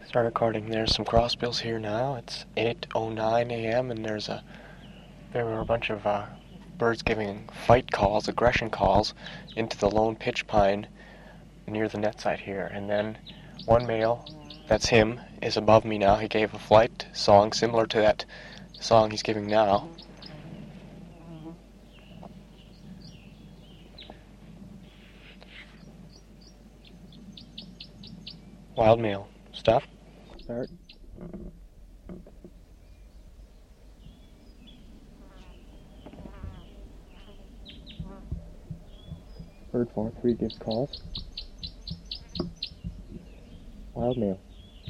Start recording. There's some crossbills here now. It's 8:09 a.m. and there were a bunch of birds giving fight calls, aggression calls, into the lone pitch pine near the net site here. And then one male, that's him, is above me now. He gave a flight song similar to that song he's giving now. Wild male. Stop. Start. Bird 4-3 gives calls. Wild male.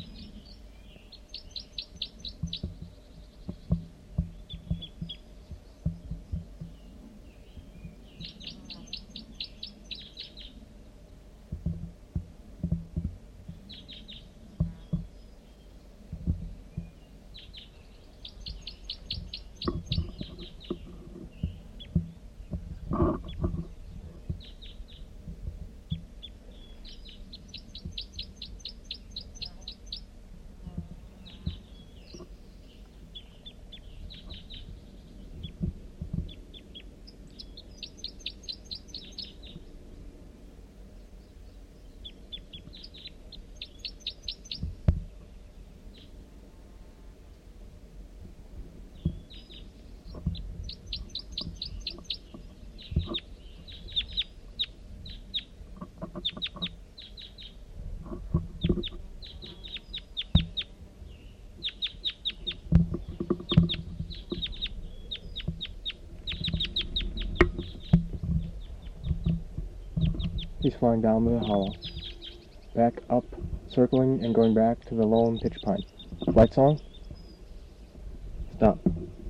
He's flying down the hollow, back up, circling and going back to the lone pitch pine. Flight song? Stop.